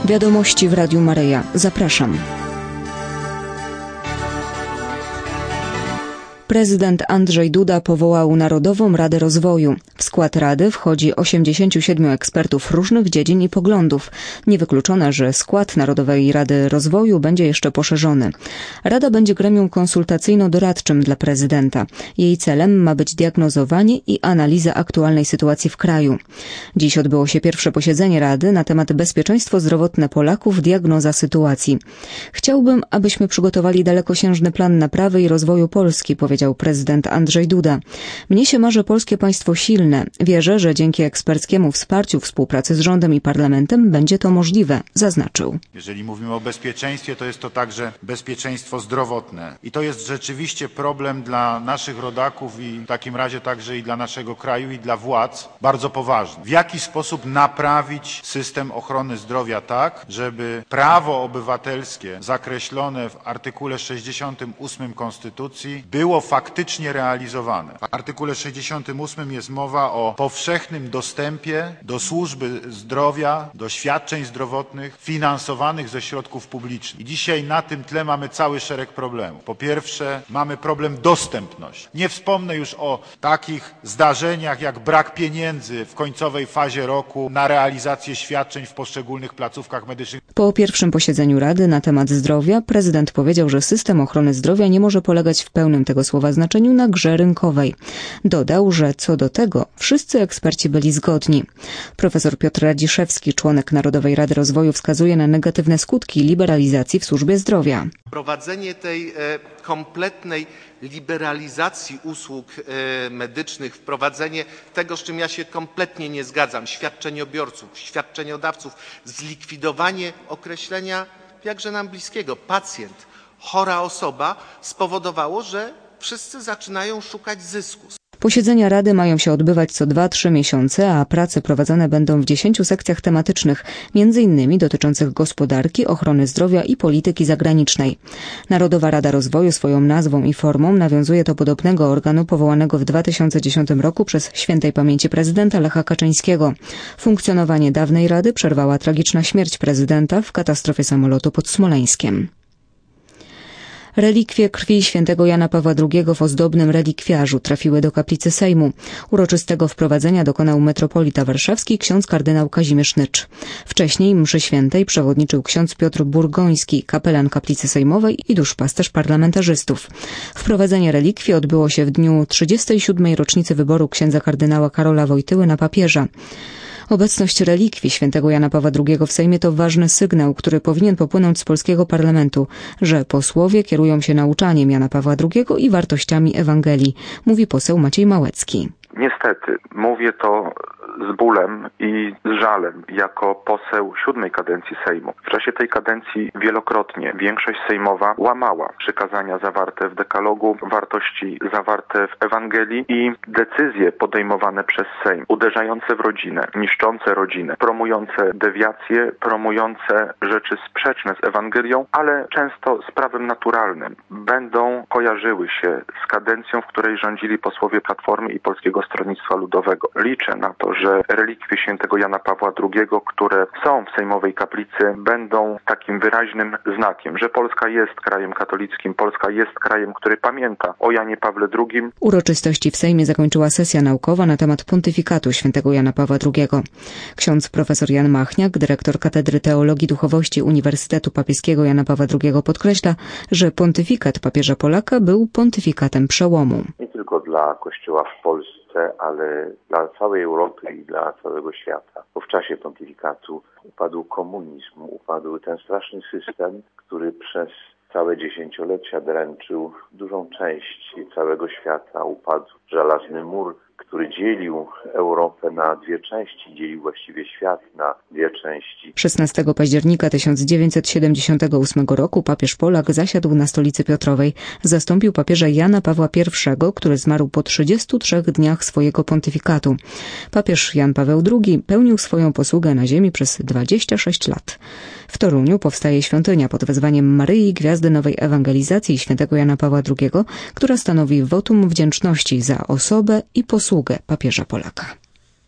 Wiadomości w Radiu Maryja. Zapraszam. Prezydent Andrzej Duda powołał Narodową Radę Rozwoju. W skład Rady wchodzi 87 ekspertów różnych dziedzin i poglądów. Niewykluczone, że skład Narodowej Rady Rozwoju będzie jeszcze poszerzony. Rada będzie gremium konsultacyjno-doradczym dla prezydenta. Jej celem ma być diagnozowanie i analiza aktualnej sytuacji w kraju. Dziś odbyło się pierwsze posiedzenie Rady na temat bezpieczeństwo zdrowotne Polaków, diagnoza sytuacji. Chciałbym, abyśmy przygotowali dalekosiężny plan naprawy i rozwoju Polski, powiedział prezydent Andrzej Duda. Mnie się marzy polskie państwo silne. Wierzę, że dzięki eksperckiemu wsparciu współpracy z rządem i parlamentem będzie to możliwe, zaznaczył. Jeżeli mówimy o bezpieczeństwie, to jest to także bezpieczeństwo zdrowotne. I to jest rzeczywiście problem dla naszych rodaków i w takim razie także i dla naszego kraju i dla władz bardzo poważny. W jaki sposób naprawić system ochrony zdrowia tak, żeby prawo obywatelskie zakreślone w artykule 68 Konstytucji było faktycznie realizowane. W artykule 68 jest mowa o powszechnym dostępie do służby zdrowia, do świadczeń zdrowotnych finansowanych ze środków publicznych. I dzisiaj na tym tle mamy cały szereg problemów. Po pierwsze, mamy problem dostępności. Nie wspomnę już o takich zdarzeniach jak brak pieniędzy w końcowej fazie roku na realizację świadczeń w poszczególnych placówkach medycznych. Po pierwszym posiedzeniu Rady na temat zdrowia prezydent powiedział, że system ochrony zdrowia nie może polegać w pełnym tego słowa znaczeniu na grze rynkowej. Dodał, że co do tego wszyscy eksperci byli zgodni. Profesor Piotr Radziszewski, członek Narodowej Rady Rozwoju, wskazuje na negatywne skutki liberalizacji w służbie zdrowia. Wprowadzenie tej kompletnej liberalizacji usług medycznych, wprowadzenie tego, z czym ja się kompletnie nie zgadzam, świadczeniobiorców, świadczeniodawców, zlikwidowanie określenia jakże nam bliskiego, pacjent, chora osoba, spowodowało, że wszyscy zaczynają szukać zysku. Posiedzenia Rady mają się odbywać co 2-3 miesiące, a prace prowadzone będą w 10 sekcjach tematycznych, m.in. dotyczących gospodarki, ochrony zdrowia i polityki zagranicznej. Narodowa Rada Rozwoju swoją nazwą i formą nawiązuje do podobnego organu powołanego w 2010 roku przez świętej pamięci prezydenta Lecha Kaczyńskiego. Funkcjonowanie dawnej Rady przerwała tragiczna śmierć prezydenta w katastrofie samolotu pod Smoleńskiem. Relikwie krwi świętego Jana Pawła II w ozdobnym relikwiarzu trafiły do kaplicy Sejmu. Uroczystego wprowadzenia dokonał metropolita warszawski ksiądz kardynał Kazimierz Nycz. Wcześniej mszy świętej przewodniczył ksiądz Piotr Burgoński, kapelan kaplicy sejmowej i duszpasterz parlamentarzystów. Wprowadzenie relikwii odbyło się w dniu 37. rocznicy wyboru księdza kardynała Karola Wojtyły na papieża. Obecność relikwii świętego Jana Pawła II w Sejmie to ważny sygnał, który powinien popłynąć z polskiego parlamentu, że posłowie kierują się nauczaniem Jana Pawła II i wartościami Ewangelii, mówi poseł Maciej Małecki. Niestety, mówię to z bólem i z żalem jako poseł 7. kadencji Sejmu. W czasie tej kadencji wielokrotnie większość sejmowa łamała przykazania zawarte w dekalogu, wartości zawarte w Ewangelii i decyzje podejmowane przez Sejm, uderzające w rodzinę, niszczące rodzinę, promujące dewiacje, promujące rzeczy sprzeczne z Ewangelią, ale często z prawem naturalnym, będą kojarzyły się z kadencją, w której rządzili posłowie Platformy i Polskiego Stronnictwa Ludowego. Liczę na to, że relikwie świętego Jana Pawła II, które są w sejmowej kaplicy, będą takim wyraźnym znakiem, że Polska jest krajem katolickim, Polska jest krajem, który pamięta o Janie Pawle II. Uroczystości w Sejmie zakończyła sesja naukowa na temat pontyfikatu świętego Jana Pawła II. Ksiądz profesor Jan Machniak, dyrektor Katedry Teologii Duchowości Uniwersytetu Papieskiego Jana Pawła II, podkreśla, że pontyfikat papieża Polaka był pontyfikatem przełomu. Nie tylko dla Kościoła w Polsce, ale dla całej Europy i dla całego świata. Bo w czasie pontyfikatu upadł komunizm, upadł ten straszny system, który przez całe dziesięciolecia dręczył dużą część całego świata. Upadł żelazny mur, który dzielił Europę na dwie części, dzielił właściwie świat na dwie części. 16 października 1978 roku papież Polak zasiadł na stolicy Piotrowej. Zastąpił papieża Jana Pawła I, który zmarł po 33 dniach swojego pontyfikatu. Papież Jan Paweł II pełnił swoją posługę na ziemi przez 26 lat. W Toruniu powstaje świątynia pod wezwaniem Maryi Gwiazdy Nowej Ewangelizacji świętego Jana Pawła II, która stanowi wotum wdzięczności za osobę i posługę papieża Polaka.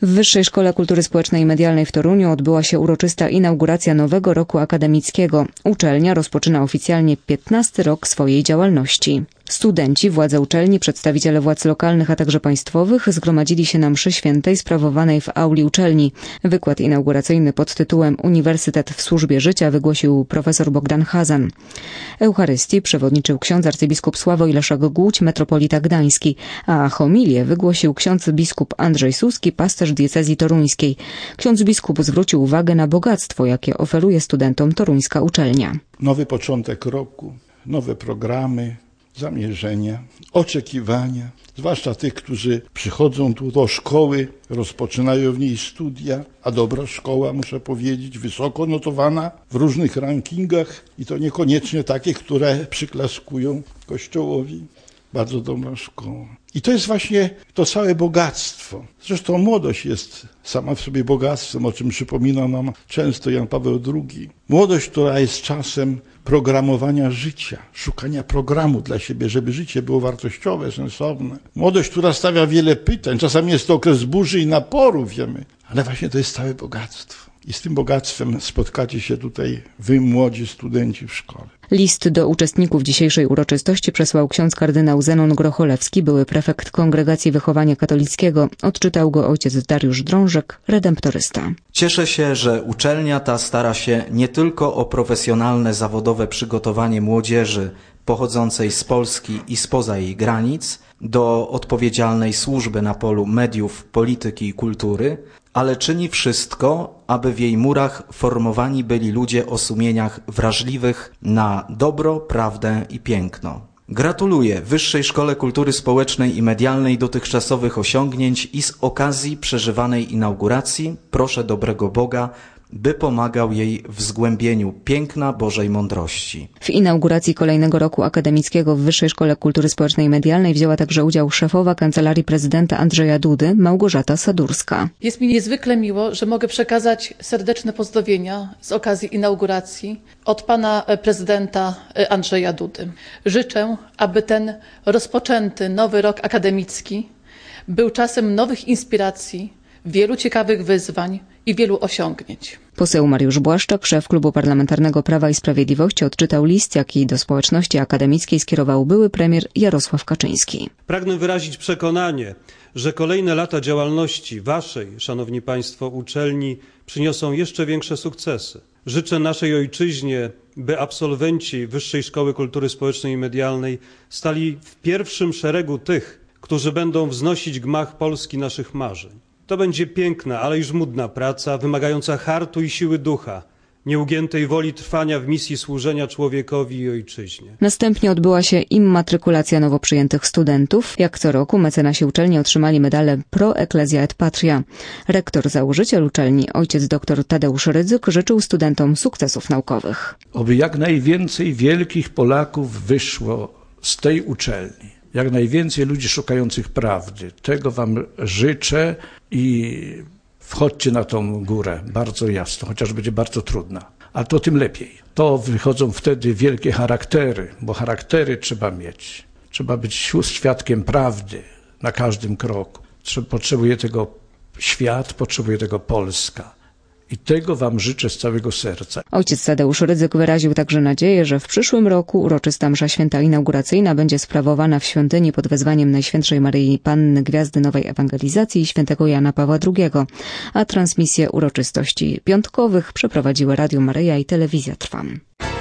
W Wyższej Szkole Kultury Społecznej i Medialnej w Toruniu odbyła się uroczysta inauguracja nowego roku akademickiego. Uczelnia rozpoczyna oficjalnie 15. rok swojej działalności. Studenci, władze uczelni, przedstawiciele władz lokalnych, a także państwowych zgromadzili się na mszy świętej sprawowanej w auli uczelni. Wykład inauguracyjny pod tytułem Uniwersytet w służbie życia wygłosił profesor Bogdan Hazan. Eucharystii przewodniczył ksiądz arcybiskup Sławoj Leszek Głódź, metropolita gdański, a homilię wygłosił ksiądz biskup Andrzej Suski, pasterz diecezji toruńskiej. Ksiądz biskup zwrócił uwagę na bogactwo, jakie oferuje studentom toruńska uczelnia. Nowy początek roku, nowe programy, zamierzenia, oczekiwania, zwłaszcza tych, którzy przychodzą tu do szkoły, rozpoczynają w niej studia, a dobra szkoła, muszę powiedzieć, wysoko notowana w różnych rankingach i to niekoniecznie takie, które przyklaskują Kościołowi. Bardzo dobra szkoła. I to jest właśnie to całe bogactwo. Zresztą młodość jest sama w sobie bogactwem, o czym przypomina nam często Jan Paweł II. Młodość, która jest czasem programowania życia, szukania programu dla siebie, żeby życie było wartościowe, sensowne. Młodość, która stawia wiele pytań. Czasami jest to okres burzy i naporu, wiemy. Ale właśnie to jest całe bogactwo. I z tym bogactwem spotkacie się tutaj wy, młodzi studenci w szkole. List do uczestników dzisiejszej uroczystości przesłał ksiądz kardynał Zenon Grocholewski, były prefekt Kongregacji Wychowania Katolickiego. Odczytał go ojciec Dariusz Drążek, redemptorysta. Cieszę się, że uczelnia ta stara się nie tylko o profesjonalne, zawodowe przygotowanie młodzieży pochodzącej z Polski i spoza jej granic do odpowiedzialnej służby na polu mediów, polityki i kultury, ale czyni wszystko, aby w jej murach formowani byli ludzie o sumieniach wrażliwych na dobro, prawdę i piękno. Gratuluję Wyższej Szkole Kultury Społecznej i Medialnej dotychczasowych osiągnięć i z okazji przeżywanej inauguracji proszę dobrego Boga, by pomagał jej w zgłębieniu piękna Bożej mądrości. W inauguracji kolejnego roku akademickiego w Wyższej Szkole Kultury Społecznej i Medialnej wzięła także udział szefowa Kancelarii Prezydenta Andrzeja Dudy, Małgorzata Sadurska. Jest mi niezwykle miło, że mogę przekazać serdeczne pozdrowienia z okazji inauguracji od pana prezydenta Andrzeja Dudy. Życzę, aby ten rozpoczęty nowy rok akademicki był czasem nowych inspiracji, wielu ciekawych wyzwań i wielu osiągnięć. Poseł Mariusz Błaszczak, szef Klubu Parlamentarnego Prawa i Sprawiedliwości, odczytał list, jaki do społeczności akademickiej skierował były premier Jarosław Kaczyński. Pragnę wyrazić przekonanie, że kolejne lata działalności waszej, szanowni państwo, uczelni przyniosą jeszcze większe sukcesy. Życzę naszej ojczyźnie, by absolwenci Wyższej Szkoły Kultury Społecznej i Medialnej stali w pierwszym szeregu tych, którzy będą wznosić gmach Polski naszych marzeń. To będzie piękna, ale i żmudna praca, wymagająca hartu i siły ducha, nieugiętej woli trwania w misji służenia człowiekowi i ojczyźnie. Następnie odbyła się immatrykulacja nowo przyjętych studentów. Jak co roku mecenasi uczelni otrzymali medale Pro Ecclesia et Patria. Rektor, założyciel uczelni, ojciec dr Tadeusz Rydzyk, życzył studentom sukcesów naukowych. Oby jak najwięcej wielkich Polaków wyszło z tej uczelni. Jak najwięcej ludzi szukających prawdy. Tego wam życzę i wchodźcie na tą górę bardzo jasno, chociaż będzie bardzo trudna. A to tym lepiej. To wychodzą wtedy wielkie charaktery, bo charaktery trzeba mieć. Trzeba być świadkiem prawdy na każdym kroku. Potrzebuje tego świat, potrzebuje tego Polska. I tego wam życzę z całego serca. Ojciec Tadeusz Rydzyk wyraził także nadzieję, że w przyszłym roku uroczysta msza święta inauguracyjna będzie sprawowana w świątyni pod wezwaniem Najświętszej Maryi Panny Gwiazdy Nowej Ewangelizacji i świętego Jana Pawła II, a transmisję uroczystości piątkowych przeprowadziły Radio Maryja i Telewizja Trwam.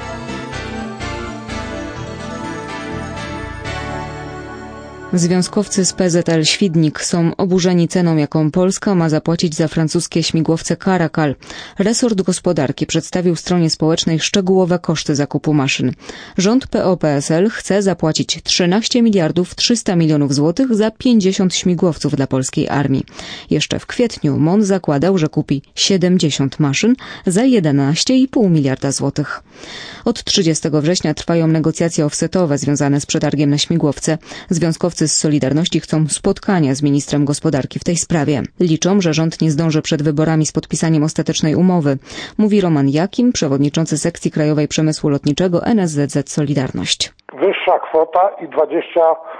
Związkowcy z PZL Świdnik są oburzeni ceną, jaką Polska ma zapłacić za francuskie śmigłowce Caracal. Resort Gospodarki przedstawił stronie społecznej szczegółowe koszty zakupu maszyn. Rząd PO-PSL chce zapłacić 13 miliardów 300 milionów złotych za 50 śmigłowców dla polskiej armii. Jeszcze w kwietniu MON zakładał, że kupi 70 maszyn za 11,5 miliarda złotych. Od 30 września trwają negocjacje offsetowe związane z przetargiem na śmigłowce. Związkowcy z Solidarności chcą spotkania z ministrem gospodarki w tej sprawie. Liczą, że rząd nie zdąży przed wyborami z podpisaniem ostatecznej umowy, mówi Roman Jakim, przewodniczący sekcji Krajowej Przemysłu Lotniczego NSZZ Solidarność. wyższa kwota i 20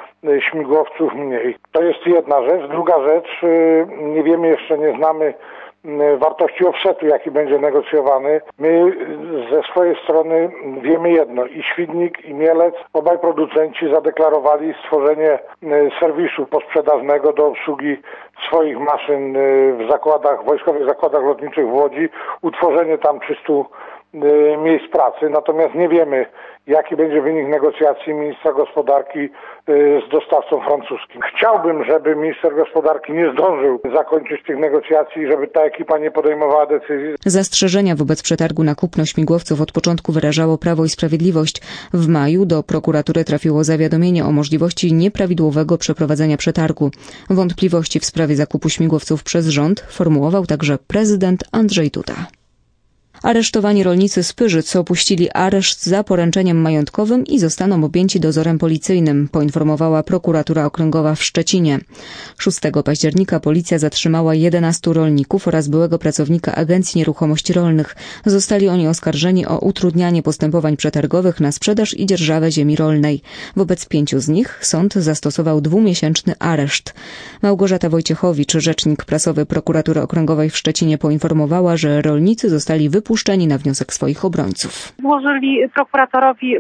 śmigłowców mniej. To jest jedna rzecz. Druga rzecz, nie wiemy jeszcze, nie znamy wartości offsetu, jaki będzie negocjowany. My ze swojej strony wiemy jedno, i Świdnik, i Mielec, obaj producenci zadeklarowali stworzenie serwisu posprzedażnego do obsługi swoich maszyn w zakładach, wojskowych zakładach lotniczych w Łodzi, utworzenie tam 300 miejsc pracy, natomiast nie wiemy, jaki będzie wynik negocjacji ministra gospodarki z dostawcą francuskim. Chciałbym, żeby minister gospodarki nie zdążył zakończyć tych negocjacji, żeby ta ekipa nie podejmowała decyzji. Zastrzeżenia wobec przetargu na kupno śmigłowców od początku wyrażało Prawo i Sprawiedliwość. W maju do prokuratury trafiło zawiadomienie o możliwości nieprawidłowego przeprowadzenia przetargu. Wątpliwości w sprawie zakupu śmigłowców przez rząd formułował także prezydent Andrzej Duda. Aresztowani rolnicy z Pyrzyc opuścili areszt za poręczeniem majątkowym i zostaną objęci dozorem policyjnym, poinformowała prokuratura okręgowa w Szczecinie. 6 października policja zatrzymała 11 rolników oraz byłego pracownika Agencji Nieruchomości Rolnych. Zostali oni oskarżeni o utrudnianie postępowań przetargowych na sprzedaż i dzierżawę ziemi rolnej. Wobec 5 z nich sąd zastosował 2-miesięczny areszt. Małgorzata Wojciechowicz, rzecznik prasowy prokuratury okręgowej w Szczecinie, poinformowała, że rolnicy zostali wypuszczeni na wniosek swoich obrońców. Złożyli prokuratorowi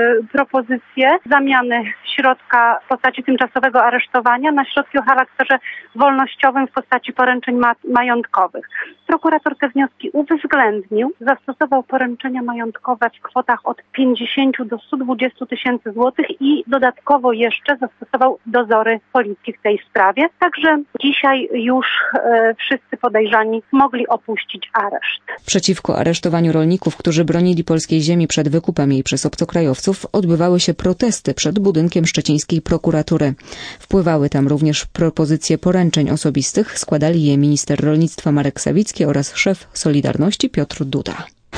propozycję zamiany środka w postaci tymczasowego aresztowania na środki o charakterze wolnościowym w postaci poręczeń majątkowych. Prokurator te wnioski uwzględnił, zastosował poręczenia majątkowe w kwotach od 50 do 120 tysięcy złotych i dodatkowo jeszcze zastosował dozory policji w tej sprawie. Także dzisiaj już wszyscy podejrzani mogli opuścić areszt. Przeciwko aresztowaniu rolników, którzy bronili polskiej ziemi przed wykupem jej przez obcokrajowców, odbywały się protesty przed budynkiem szczecińskiej prokuratury. Wpływały tam również propozycje poręczeń osobistych, składali je minister rolnictwa Marek Sawicki oraz szef Solidarności Piotr Duda.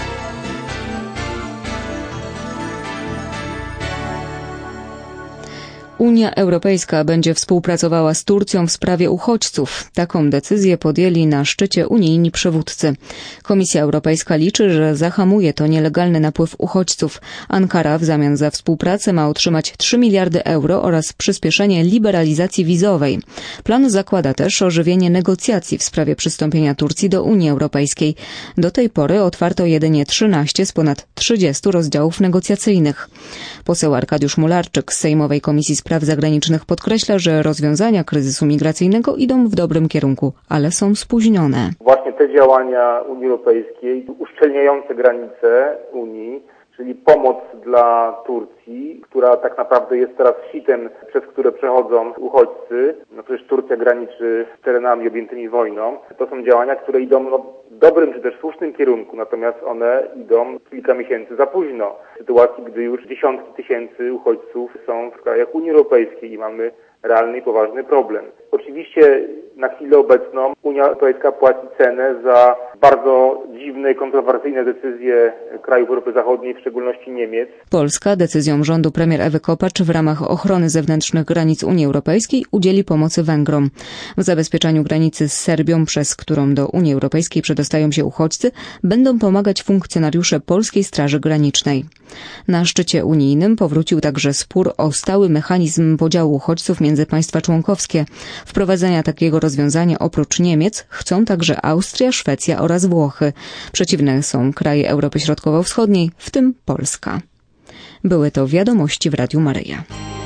Unia Europejska będzie współpracowała z Turcją w sprawie uchodźców. Taką decyzję podjęli na szczycie unijni przywódcy. Komisja Europejska liczy, że zahamuje to nielegalny napływ uchodźców. Ankara w zamian za współpracę ma otrzymać 3 miliardy euro oraz przyspieszenie liberalizacji wizowej. Plan zakłada też ożywienie negocjacji w sprawie przystąpienia Turcji do Unii Europejskiej. Do tej pory otwarto jedynie 13 z ponad 30 rozdziałów negocjacyjnych. Poseł Arkadiusz Mularczyk z Sejmowej Komisji Spraw Zagranicznych podkreśla, że rozwiązania kryzysu migracyjnego idą w dobrym kierunku, ale są spóźnione. Właśnie te działania Unii Europejskiej uszczelniające granice Unii, czyli pomoc dla Turcji, która tak naprawdę jest teraz sitem, przez które przechodzą uchodźcy. No przecież Turcja graniczy z terenami objętymi wojną. To są działania, które idą w dobrym czy też słusznym kierunku, natomiast one idą kilka miesięcy za późno. W sytuacji, gdy już dziesiątki tysięcy uchodźców są w krajach Unii Europejskiej i mamy realny i poważny problem. Oczywiście na chwilę obecną Unia Europejska płaci cenę za bardzo dziwne i kontrowersyjne decyzje krajów Europy Zachodniej, w szczególności Niemiec. Polska decyzją rządu premier Ewy Kopacz w ramach ochrony zewnętrznych granic Unii Europejskiej udzieli pomocy Węgrom. W zabezpieczaniu granicy z Serbią, przez którą do Unii Europejskiej przedostają się uchodźcy, będą pomagać funkcjonariusze Polskiej Straży Granicznej. Na szczycie unijnym powrócił także spór o stały mechanizm podziału uchodźców między państwa członkowskie. Wprowadzenia takiego rozwiązania oprócz Niemiec chcą także Austria, Szwecja oraz Włochy. Przeciwne są kraje Europy Środkowo-Wschodniej, w tym Polska. Były to wiadomości w Radiu Maryja.